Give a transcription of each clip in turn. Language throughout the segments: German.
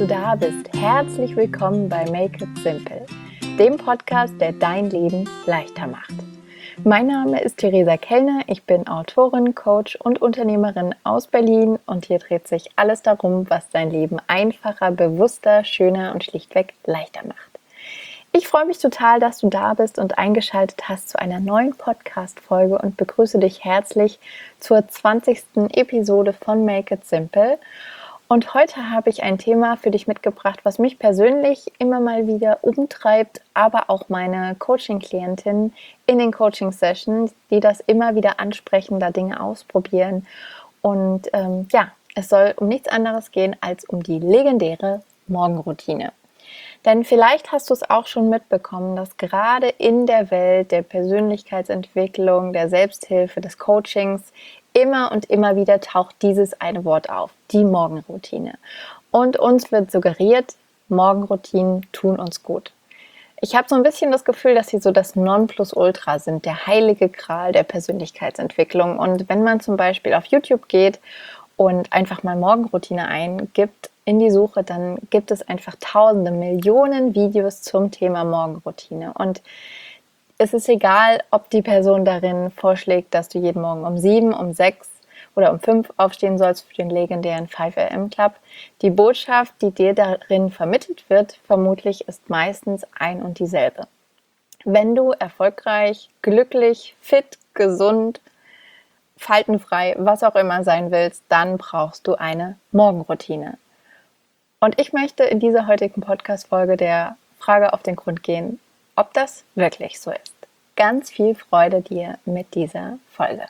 du da bist. Herzlich willkommen bei Make It Simple, dem Podcast, der dein Leben leichter macht. Mein Name ist Theresa Kellner, ich bin Autorin, Coach und Unternehmerin aus Berlin und hier dreht sich alles darum, was dein Leben einfacher, bewusster, schöner und schlichtweg leichter macht. Ich freue mich total, dass du da bist und eingeschaltet hast zu einer neuen Podcast-Folge und begrüße dich herzlich zur 20. Episode von Make It Simple. Und heute habe ich ein Thema für dich mitgebracht, was mich persönlich immer mal wieder umtreibt, aber auch meine Coaching-Klientinnen in den Coaching-Sessions, die das immer wieder ansprechen, da Dinge ausprobieren. Und es soll um nichts anderes gehen als um die legendäre Morgenroutine. Denn vielleicht hast du es auch schon mitbekommen, dass gerade in der Welt der Persönlichkeitsentwicklung, der Selbsthilfe, des Coachings immer und immer wieder taucht dieses eine Wort auf, die Morgenroutine. Und uns wird suggeriert, Morgenroutinen tun uns gut. Ich habe so ein bisschen das Gefühl, dass sie so das Nonplusultra sind, der heilige Gral der Persönlichkeitsentwicklung. Und wenn man zum Beispiel auf YouTube geht und einfach mal Morgenroutine eingibt in die Suche, dann gibt es einfach tausende, Millionen Videos zum Thema Morgenroutine. Und es ist egal, ob die Person darin vorschlägt, dass du jeden Morgen um 7, um 6 oder um 5 aufstehen sollst für den legendären 5 AM Club. Die Botschaft, die dir darin vermittelt wird, vermutlich ist meistens ein und dieselbe. Wenn du erfolgreich, glücklich, fit, gesund, faltenfrei, was auch immer sein willst, dann brauchst du eine Morgenroutine. Und ich möchte in dieser heutigen Podcast-Folge der Frage auf den Grund gehen, ob das wirklich so ist. Ganz viel Freude dir mit dieser Folge.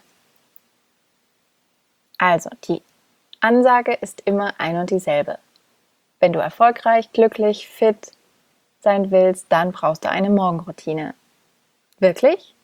Also, die Ansage ist immer ein und dieselbe. Wenn du erfolgreich, glücklich, fit sein willst, dann brauchst du eine Morgenroutine. Wirklich?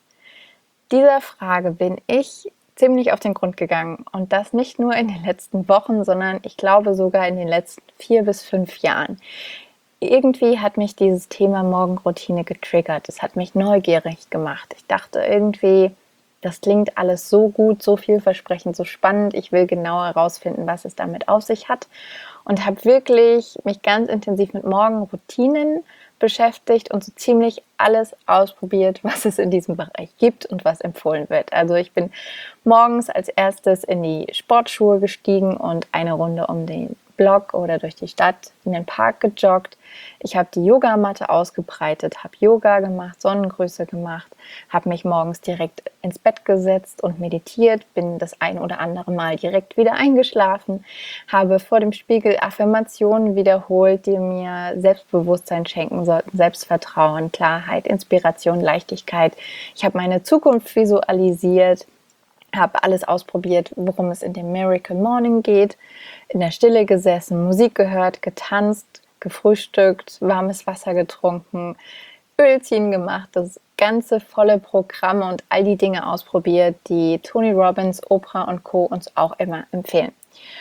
Dieser Frage bin ich ziemlich auf den Grund gegangen und das nicht nur in den letzten Wochen, sondern ich glaube sogar in den letzten 4 bis 5 Jahren. Irgendwie hat mich dieses Thema Morgenroutine getriggert. Es hat mich neugierig gemacht. Ich dachte irgendwie, das klingt alles so gut, so vielversprechend, so spannend. Ich will genauer herausfinden, was es damit auf sich hat. Und habe wirklich mich ganz intensiv mit Morgenroutinen beschäftigt und so ziemlich alles ausprobiert, was es in diesem Bereich gibt und was empfohlen wird. Also ich bin morgens als erstes in die Sportschuhe gestiegen und eine Runde um den Block oder durch die Stadt in den Park gejoggt. Ich habe die Yogamatte ausgebreitet, habe Yoga gemacht, Sonnengrüße gemacht, habe mich morgens direkt ins Bett gesetzt und meditiert, bin das ein oder andere Mal direkt wieder eingeschlafen, habe vor dem Spiegel Affirmationen wiederholt, die mir Selbstbewusstsein schenken sollten, Selbstvertrauen, Klarheit, Inspiration, Leichtigkeit. Ich habe meine Zukunft visualisiert, habe alles ausprobiert, worum es in dem Miracle Morning geht, in der Stille gesessen, Musik gehört, getanzt, gefrühstückt, warmes Wasser getrunken, Ölchen gemacht, das ganze volle Programm und all die Dinge ausprobiert, die Tony Robbins, Oprah und Co. uns auch immer empfehlen.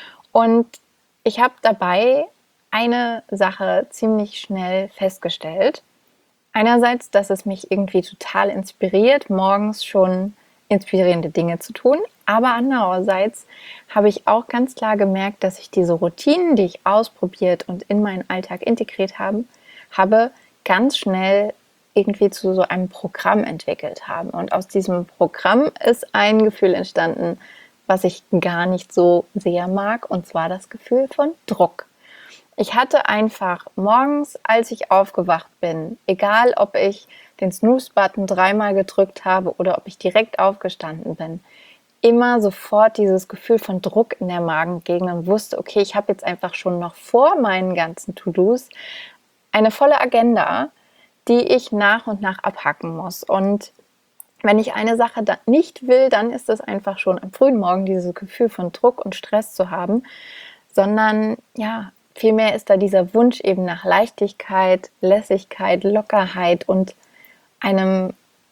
Und ich habe dabei eine Sache ziemlich schnell festgestellt. Einerseits, dass es mich irgendwie total inspiriert, morgens schon inspirierende Dinge zu tun. Aber andererseits habe ich auch ganz klar gemerkt, dass ich diese Routinen, die ich ausprobiert und in meinen Alltag integriert habe, ganz schnell irgendwie zu so einem Programm entwickelt haben. Und aus diesem Programm ist ein Gefühl entstanden, was ich gar nicht so sehr mag, und zwar das Gefühl von Druck. Ich hatte einfach morgens, als ich aufgewacht bin, egal ob ich den Snooze-Button 3-mal gedrückt habe oder ob ich direkt aufgestanden bin, immer sofort dieses Gefühl von Druck in der Magengegend und wusste, okay, ich habe jetzt einfach schon noch vor meinen ganzen To-Dos eine volle Agenda, die ich nach und nach abhaken muss. Und wenn ich eine Sache nicht will, dann ist es einfach schon am frühen Morgen dieses Gefühl von Druck und Stress zu haben, sondern ja, vielmehr ist da dieser Wunsch eben nach Leichtigkeit, Lässigkeit, Lockerheit und einem,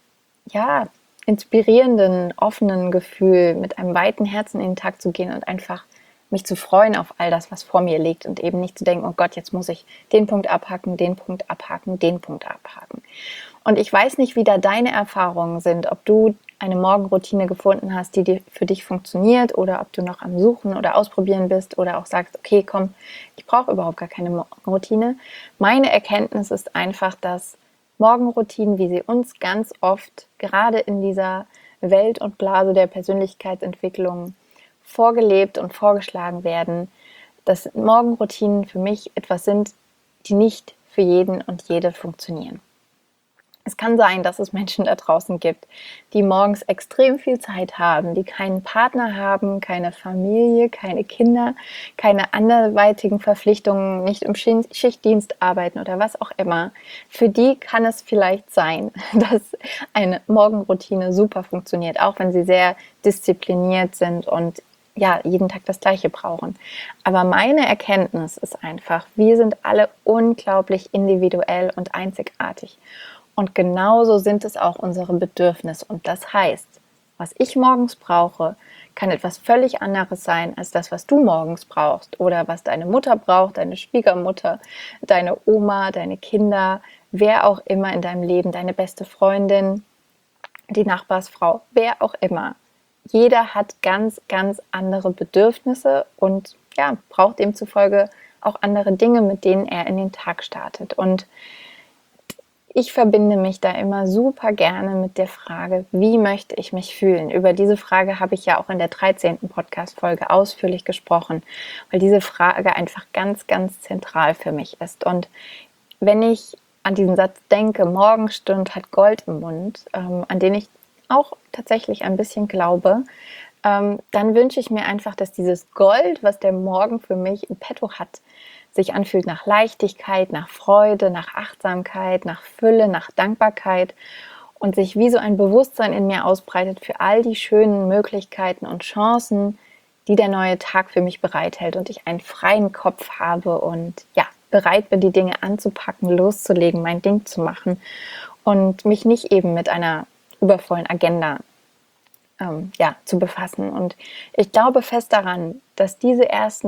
ja, inspirierenden, offenen Gefühl, mit einem weiten Herzen in den Tag zu gehen und einfach mich zu freuen auf all das, was vor mir liegt und eben nicht zu denken, oh Gott, jetzt muss ich den Punkt abhaken, den Punkt abhaken, den Punkt abhaken. Und ich weiß nicht, wie da deine Erfahrungen sind, ob du eine Morgenroutine gefunden hast, die für dich funktioniert, oder ob du noch am Suchen oder Ausprobieren bist oder auch sagst, okay, komm, ich brauche überhaupt gar keine Morgenroutine. Meine Erkenntnis ist einfach, dass Morgenroutinen, wie sie uns ganz oft gerade in dieser Welt und Blase der Persönlichkeitsentwicklung vorgelebt und vorgeschlagen werden, dass Morgenroutinen für mich etwas sind, die nicht für jeden und jede funktionieren. Es kann sein, dass es Menschen da draußen gibt, die morgens extrem viel Zeit haben, die keinen Partner haben, keine Familie, keine Kinder, keine anderweitigen Verpflichtungen, nicht im Schichtdienst arbeiten oder was auch immer. Für die kann es vielleicht sein, dass eine Morgenroutine super funktioniert, auch wenn sie sehr diszipliniert sind und ja, jeden Tag das Gleiche brauchen. Aber meine Erkenntnis ist einfach, wir sind alle unglaublich individuell und einzigartig. Und genauso sind es auch unsere Bedürfnisse. Und das heißt, was ich morgens brauche, kann etwas völlig anderes sein als das, was du morgens brauchst oder was deine Mutter braucht, deine Schwiegermutter, deine Oma, deine Kinder, wer auch immer in deinem Leben, deine beste Freundin, die Nachbarsfrau, wer auch immer. Jeder hat ganz, ganz andere Bedürfnisse und ja, braucht demzufolge auch andere Dinge, mit denen er in den Tag startet. Und ich verbinde mich da immer super gerne mit der Frage, wie möchte ich mich fühlen? Über diese Frage habe ich ja auch in der 13. Podcast-Folge ausführlich gesprochen, weil diese Frage einfach ganz, ganz zentral für mich ist. Und wenn ich an diesen Satz denke, Morgenstund hat Gold im Mund, an den ich auch tatsächlich ein bisschen glaube, dann wünsche ich mir einfach, dass dieses Gold, was der Morgen für mich im Petto hat, sich anfühlt nach Leichtigkeit, nach Freude, nach Achtsamkeit, nach Fülle, nach Dankbarkeit und sich wie so ein Bewusstsein in mir ausbreitet für all die schönen Möglichkeiten und Chancen, die der neue Tag für mich bereithält und ich einen freien Kopf habe und ja, bereit bin, die Dinge anzupacken, loszulegen, mein Ding zu machen und mich nicht eben mit einer übervollen Agenda zu befassen. Und ich glaube fest daran, dass diese ersten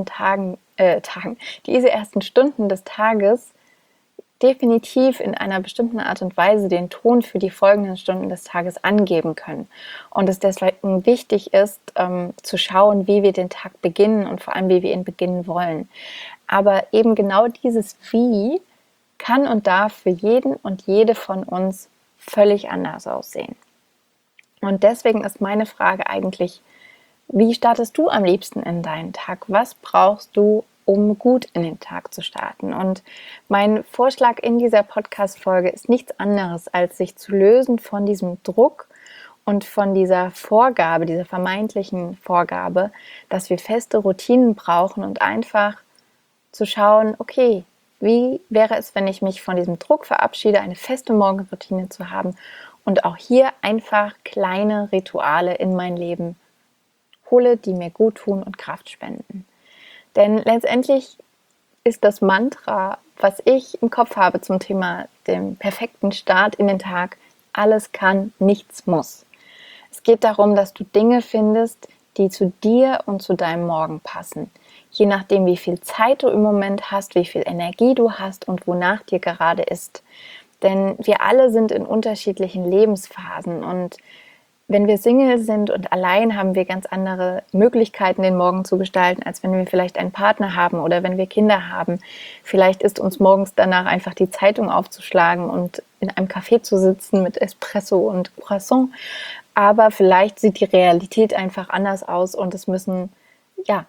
diese ersten Stunden des Tages definitiv in einer bestimmten Art und Weise den Ton für die folgenden Stunden des Tages angeben können. Und es deswegen wichtig ist, zu schauen, wie wir den Tag beginnen und vor allem, wie wir ihn beginnen wollen. Aber eben genau dieses Wie kann und darf für jeden und jede von uns völlig anders aussehen. Und deswegen ist meine Frage eigentlich, wie startest du am liebsten in deinen Tag? Was brauchst du, um gut in den Tag zu starten? Und mein Vorschlag in dieser Podcast-Folge ist nichts anderes, als sich zu lösen von diesem Druck und von dieser Vorgabe, dieser vermeintlichen Vorgabe, dass wir feste Routinen brauchen und einfach zu schauen, okay, wie wäre es, wenn ich mich von diesem Druck verabschiede, eine feste Morgenroutine zu haben und auch hier einfach kleine Rituale in mein Leben hole, die mir gut tun und Kraft spenden. Denn letztendlich ist das Mantra, was ich im Kopf habe zum Thema dem perfekten Start in den Tag, alles kann, nichts muss. Es geht darum, dass du Dinge findest, die zu dir und zu deinem Morgen passen. Je nachdem, wie viel Zeit du im Moment hast, wie viel Energie du hast und wonach dir gerade ist. Denn wir alle sind in unterschiedlichen Lebensphasen und wenn wir Single sind und allein, haben wir ganz andere Möglichkeiten, den Morgen zu gestalten, als wenn wir vielleicht einen Partner haben oder wenn wir Kinder haben. Vielleicht ist uns morgens danach einfach die Zeitung aufzuschlagen und in einem Café zu sitzen mit Espresso und Croissant. Aber vielleicht sieht die Realität einfach anders aus und es müssen, ja,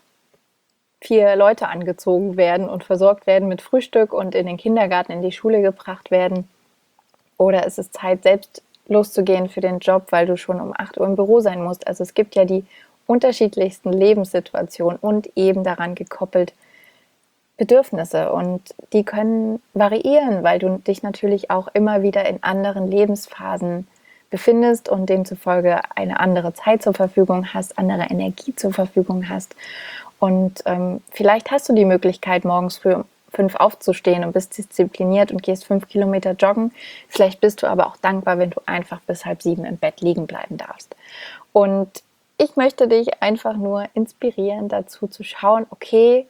4 Leute angezogen werden und versorgt werden mit Frühstück und in den Kindergarten, in die Schule gebracht werden. Oder es ist Zeit, selbst loszugehen für den Job, weil du schon um 8 Uhr im Büro sein musst. Also es gibt ja die unterschiedlichsten Lebenssituationen und eben daran gekoppelt Bedürfnisse. Und die können variieren, weil du dich natürlich auch immer wieder in anderen Lebensphasen befindest und demzufolge eine andere Zeit zur Verfügung hast, andere Energie zur Verfügung hast. Und vielleicht hast du die Möglichkeit, morgens früh um 5 aufzustehen und bist diszipliniert und gehst 5 Kilometer joggen. Vielleicht bist du aber auch dankbar, wenn du einfach bis 6:30 im Bett liegen bleiben darfst. Und ich möchte dich einfach nur inspirieren, dazu zu schauen, okay,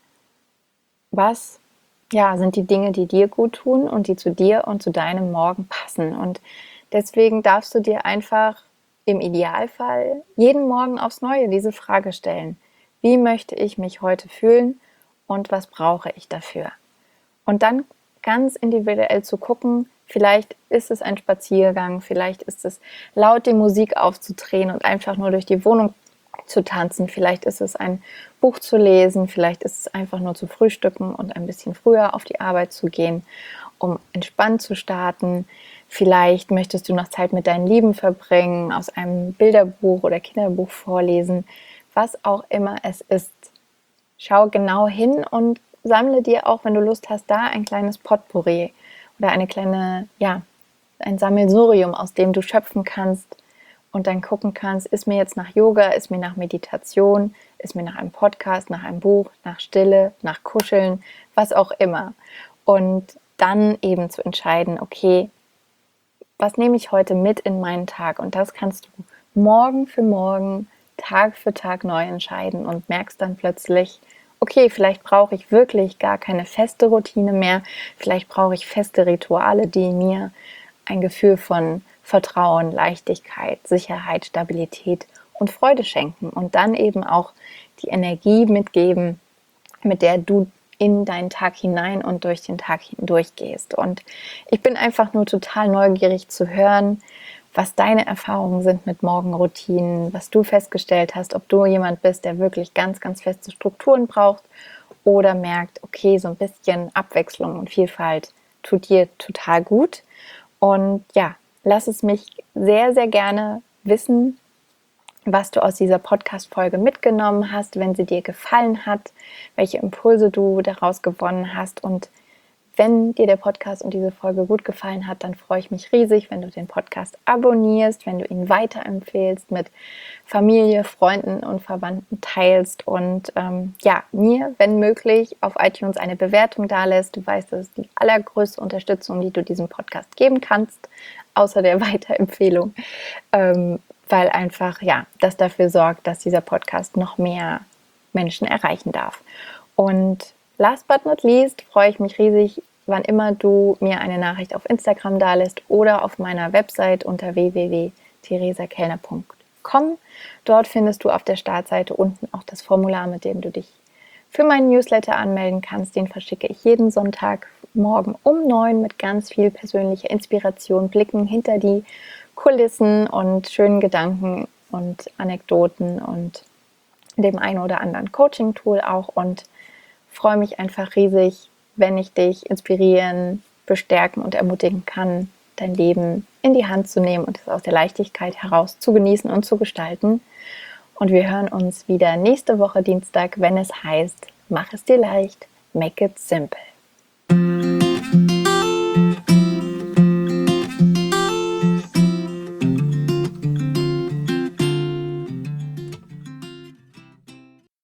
was sind die Dinge, die dir gut tun und die zu dir und zu deinem Morgen passen. Und deswegen darfst du dir einfach im Idealfall jeden Morgen aufs Neue diese Frage stellen: Wie möchte ich mich heute fühlen und was brauche ich dafür? Und dann ganz individuell zu gucken, vielleicht ist es ein Spaziergang, vielleicht ist es laut die Musik aufzudrehen und einfach nur durch die Wohnung zu tanzen, vielleicht ist es ein Buch zu lesen, vielleicht ist es einfach nur zu frühstücken und ein bisschen früher auf die Arbeit zu gehen, um entspannt zu starten. Vielleicht möchtest du noch Zeit mit deinen Lieben verbringen, aus einem Bilderbuch oder Kinderbuch vorlesen, was auch immer es ist. Schau genau hin und sammle dir auch, wenn du Lust hast, da ein kleines Potpourri oder ein Sammelsurium, aus dem du schöpfen kannst und dann gucken kannst, ist mir jetzt nach Yoga, ist mir nach Meditation, ist mir nach einem Podcast, nach einem Buch, nach Stille, nach Kuscheln, was auch immer. Und dann eben zu entscheiden, okay, was nehme ich heute mit in meinen Tag? Und das kannst du Morgen für Morgen, Tag für Tag neu entscheiden und merkst dann plötzlich, okay, vielleicht brauche ich wirklich gar keine feste Routine mehr, vielleicht brauche ich feste Rituale, die mir ein Gefühl von Vertrauen, Leichtigkeit, Sicherheit, Stabilität und Freude schenken und dann eben auch die Energie mitgeben, mit der du in deinen Tag hinein und durch den Tag hindurch gehst. Und ich bin einfach nur total neugierig zu hören, was deine Erfahrungen sind mit Morgenroutinen, was du festgestellt hast, ob du jemand bist, der wirklich ganz, ganz feste Strukturen braucht oder merkt, okay, so ein bisschen Abwechslung und Vielfalt tut dir total gut. Und ja, lass es mich sehr, sehr gerne wissen, was du aus dieser Podcast-Folge mitgenommen hast, wenn sie dir gefallen hat, welche Impulse du daraus gewonnen hast. Und wenn dir der Podcast und diese Folge gut gefallen hat, dann freue ich mich riesig, wenn du den Podcast abonnierst, wenn du ihn weiterempfehlst, mit Familie, Freunden und Verwandten teilst und mir, wenn möglich, auf iTunes eine Bewertung dalässt. Du weißt, das ist die allergrößte Unterstützung, die du diesem Podcast geben kannst, außer der Weiterempfehlung. Weil einfach, das dafür sorgt, dass dieser Podcast noch mehr Menschen erreichen darf. Und last but not least freue ich mich riesig, wann immer du mir eine Nachricht auf Instagram dalässt oder auf meiner Website unter www.theresakellner.com. Dort findest du auf der Startseite unten auch das Formular, mit dem du dich für meinen Newsletter anmelden kannst. Den verschicke ich jeden Sonntagmorgen um 9 mit ganz viel persönlicher Inspiration, Blicken hinter die Kulissen und schönen Gedanken und Anekdoten und dem einen oder anderen Coaching-Tool auch und freue mich einfach riesig, wenn ich dich inspirieren, bestärken und ermutigen kann, dein Leben in die Hand zu nehmen und es aus der Leichtigkeit heraus zu genießen und zu gestalten. Und wir hören uns wieder nächste Woche Dienstag, wenn es heißt, mach es dir leicht, make it simple.